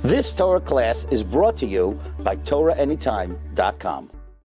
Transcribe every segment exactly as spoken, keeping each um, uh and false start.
This Torah class is brought to you by Torah Anytime dot com.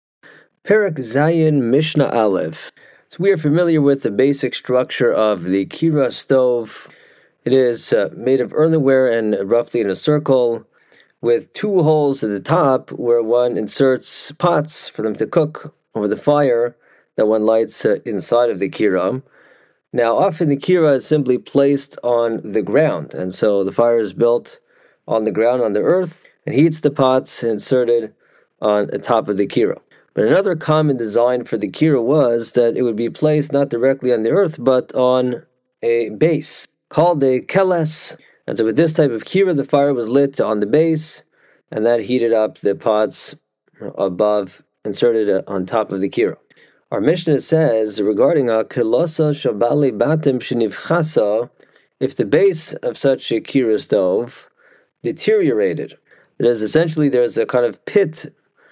Perek Zayin Mishnah Aleph. So we are familiar with the basic structure of the kira stove. It is uh, made of earthenware and roughly in a circle, with two holes at the top where one inserts pots for them to cook over the fire that one lights uh, inside of the kira. Now, often the kira is simply placed on the ground, and so the fire is built on the ground, on the earth, and heats the pots inserted on the top of the kira. But another common design for the kira was that it would be placed not directly on the earth, but on a base called a keles. And so with this type of kira, the fire was lit on the base, and that heated up the pots above, inserted on top of the kira. Our Mishnah says regarding a kelasa shabali batim shenivchasa, if the base of such a kira stove deteriorated, that is, essentially there's a kind of pit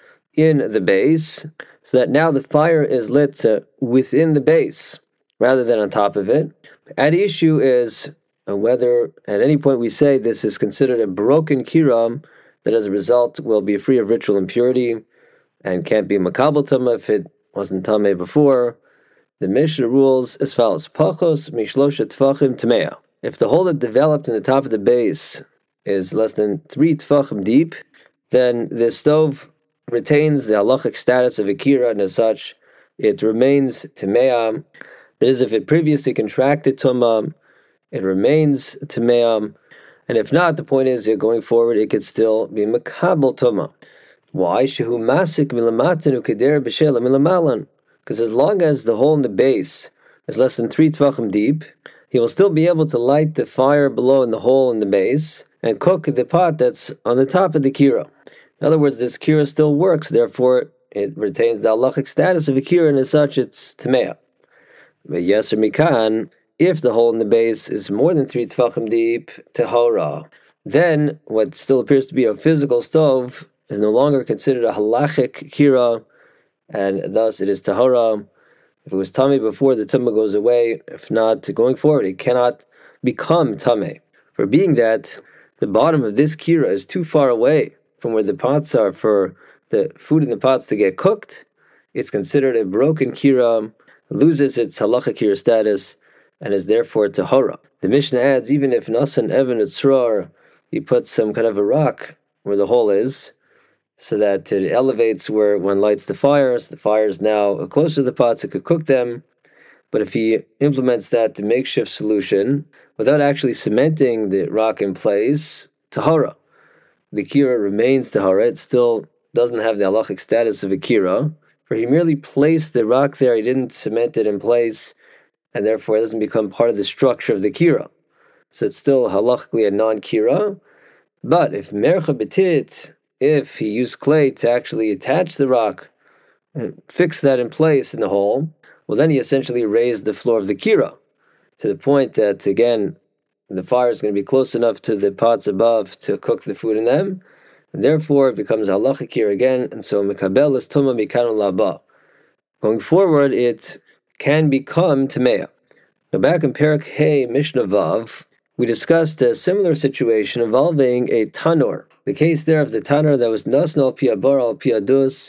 in the base, so that now the fire is lit uh, within the base rather than on top of it. At issue is uh, whether at any point we say this is considered a broken kira, that as a result will be free of ritual impurity and can't be makabel tama if it wasn't tame before. The Mishnah rules as follows: pachos mishlosha tfachim tamea. If the hole that developed in the top of the base is less than three tfachim deep, then the stove retains the halachic status of a kira, and as such, it remains tamea. That is, if it previously contracted tuma, it remains tamea, and if not, the point is that going forward, it could still be makabel tuma. Why? Shehu masik milamatan ukeder b'shela milamalan. Because as long as the hole in the base is less than three tvachim deep, he will still be able to light the fire below in the hole in the base and cook the pot that's on the top of the kira. In other words, this kira still works, therefore it retains the halachic status of a kira, and as such it's tamea. But yes or mikan, if the hole in the base is more than three tefachim deep, tehora, then what still appears to be a physical stove is no longer considered a halachic kira, and thus it is tahora. If it was tummy before, the tumah goes away. If not, going forward, it cannot become tummy. For being that the bottom of this kira is too far away from where the pots are for the food in the pots to get cooked, it's considered a broken kira, loses its halachic kira status, and is therefore tahora. The Mishnah adds, even if nasan evan etzrar, he puts some kind of a rock where the hole is, so that it elevates where one lights the fires. The fire is now closer to the pots, it could cook them. But if he implements that makeshift solution without actually cementing the rock in place, tahara, the kira remains tahara. It still doesn't have the halachic status of a kira, for he merely placed the rock there, he didn't cement it in place, and therefore it doesn't become part of the structure of the kira. So it's still halachically a non-kira. But if mercha betit, if he used clay to actually attach the rock and fix that in place in the hole, well, then he essentially raised the floor of the kira to the point that, again, the fire is going to be close enough to the pots above to cook the food in them, and therefore it becomes halachic kira again, and so mekabel is tuma mikan laba. Going forward, it can become tamea. Now back in Perek Hey Mishnah Vav, we discussed a similar situation involving a tanor. The case there of the tanor that was nasnal piabar al piadus,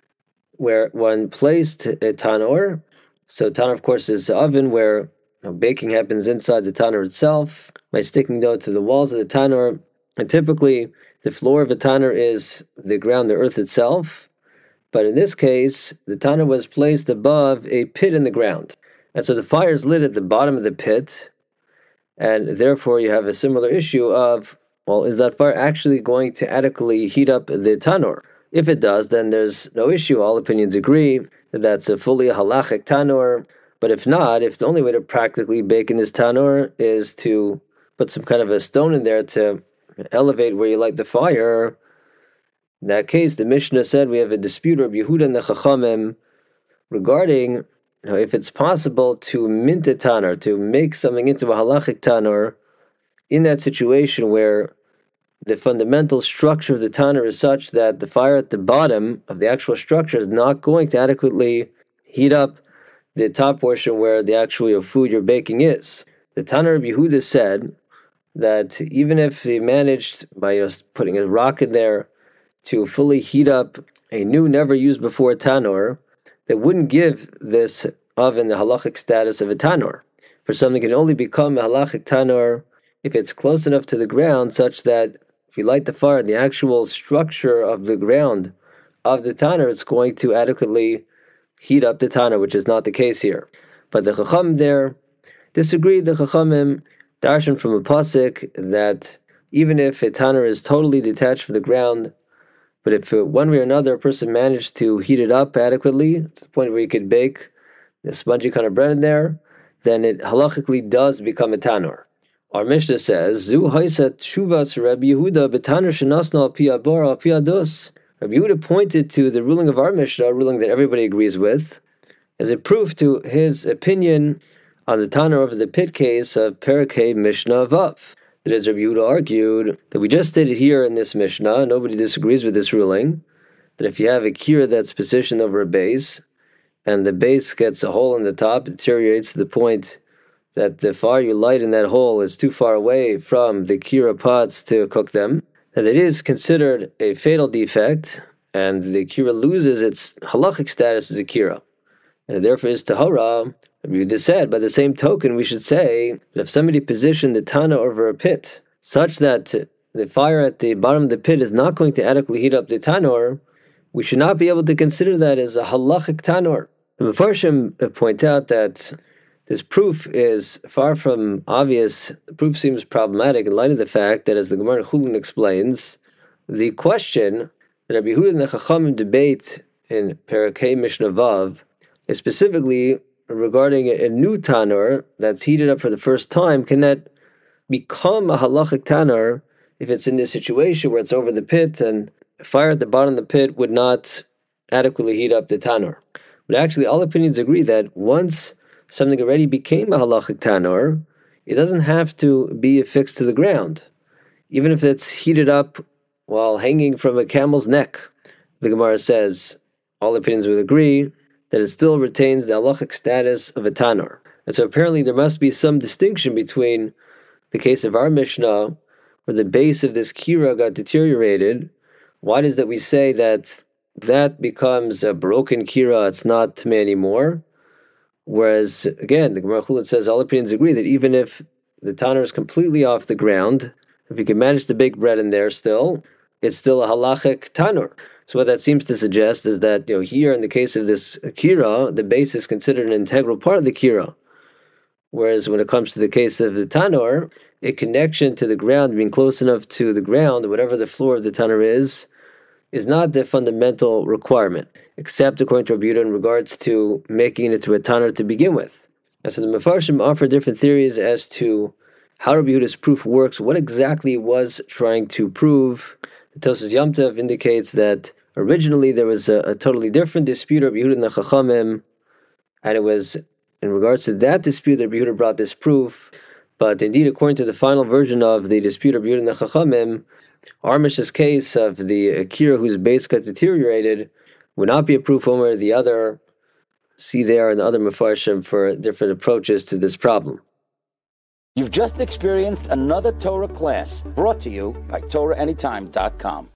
where one placed a tanor. So tanor, of course, is the oven where you know, baking happens inside the tanor itself by sticking dough to the walls of the tanor. And typically, the floor of a tanor is the ground, the earth itself. But in this case, the tanor was placed above a pit in the ground. And so the fire is lit at the bottom of the pit, and therefore you have a similar issue of, well, is that fire actually going to adequately heat up the tanor? If it does, then there's no issue. All opinions agree that that's a fully halachic tanor. But if not, if the only way to practically bake in this tanor is to put some kind of a stone in there to elevate where you light the fire, in that case, the Mishnah said we have a dispute of Yehuda and the Chachamim regarding, you know, if it's possible to mint a tanor, to make something into a halachic tanor, in that situation where the fundamental structure of the tanor is such that the fire at the bottom of the actual structure is not going to adequately heat up the top portion where the actual food you're baking is. The Tanur of Yehuda said that even if they managed, by just putting a rock in there, to fully heat up a new, never used before tanur, that wouldn't give this oven the halachic status of a tanur. For something can only become a halachic tanur if it's close enough to the ground such that if you light the fire, the actual structure of the ground of the tanur, it's going to adequately heat up the tanur, which is not the case here. But the Chacham there disagreed. The Chachamim darshan from a pasuk that even if a tanur is totally detached from the ground, but if one way or another a person managed to heat it up adequately to the point where you could bake the spongy kind of bread in there, then it halachically does become a tanur. Our Mishnah says, Zu haisat shuvas Rabbi Yehuda betanur shenasna al pi abor al pi adus. Rabbi Yehuda pointed to the ruling of our Mishnah, a ruling that everybody agrees with, as a proof to his opinion on the tanur over the pit case of Perek Mishnah Vav. That is, Rabbi Yehuda argued that we just stated here in this Mishnah, nobody disagrees with this ruling, that if you have a kira that's positioned over a base, and the base gets a hole in the top, it deteriorates to the point that the fire you light in that hole is too far away from the kira pots to cook them, that it is considered a fatal defect, and the kira loses its halachic status as a kira, and it therefore is tahara. We just said, by the same token, we should say that if somebody positioned the tana over a pit such that the fire at the bottom of the pit is not going to adequately heat up the tanur, we should not be able to consider that as a halachic tanur. The Mefarshim point out that this proof is far from obvious. The proof seems problematic in light of the fact that, as the Gemara in Chulin explains, the question that Rabbi Yehuda and the Chachamim debate in Perek Mishnah Vav is specifically regarding a new tanur that's heated up for the first time. Can that become a halachic tanur if it's in this situation where it's over the pit and fire at the bottom of the pit would not adequately heat up the tanur? But actually, all opinions agree that once something already became a halachic tanur, it doesn't have to be affixed to the ground. Even if it's heated up while hanging from a camel's neck, the Gemara says, all opinions would agree that it still retains the halachic status of a tanur. And so apparently there must be some distinction between the case of our Mishnah, where the base of this kira got deteriorated. Why does that we say that that becomes a broken kira, it's not tamei anymore? Whereas, again, the Gemara Chulin says all opinions agree that even if the tanur is completely off the ground, if you can manage to bake bread in there still, it's still a halachic tanur. So what that seems to suggest is that, you know, here in the case of this kira, the base is considered an integral part of the kira. Whereas when it comes to the case of the tanur, a connection to the ground, being close enough to the ground, whatever the floor of the tanur is, is not the fundamental requirement, except according to Rabbi Yehuda in regards to making it to a tanur to begin with. And so the Mefarshim offer different theories as to how Rabbi Yehuda's proof works, what exactly it was trying to prove. The Tosas Yom Tov indicates that originally there was a, a totally different dispute of Rabbi Yehuda and the Chachamim, and it was in regards to that dispute that Rabbi Yehuda brought this proof. But indeed, according to the final version of the dispute of Rabbi Yehuda and the Chachamim, our Mishnah's case of the akira whose base got deteriorated would not be a proof one way or the other. See there in the other Mefarshim for different approaches to this problem. You've just experienced another Torah class brought to you by Torah Anytime dot com.